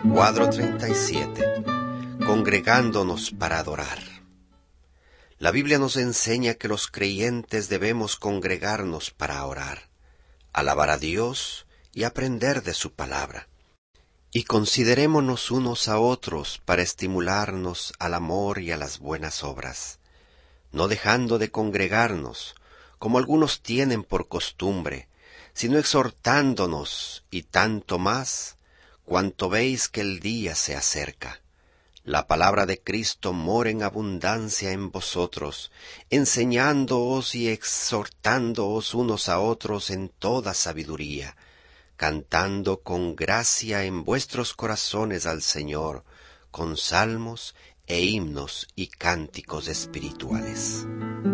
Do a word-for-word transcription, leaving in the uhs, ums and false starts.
Cuadro treinta y siete. Congregándonos para adorar. La Biblia nos enseña que los creyentes debemos congregarnos para orar, alabar a Dios y aprender de su palabra. Y considerémonos unos a otros para estimularnos al amor y a las buenas obras, no dejando de congregarnos, como algunos tienen por costumbre, sino exhortándonos, y tanto más, cuanto veis que el día se acerca. La palabra de Cristo mora en abundancia en vosotros, enseñándoos y exhortándoos unos a otros en toda sabiduría, cantando con gracia en vuestros corazones al Señor, con salmos e himnos y cánticos espirituales.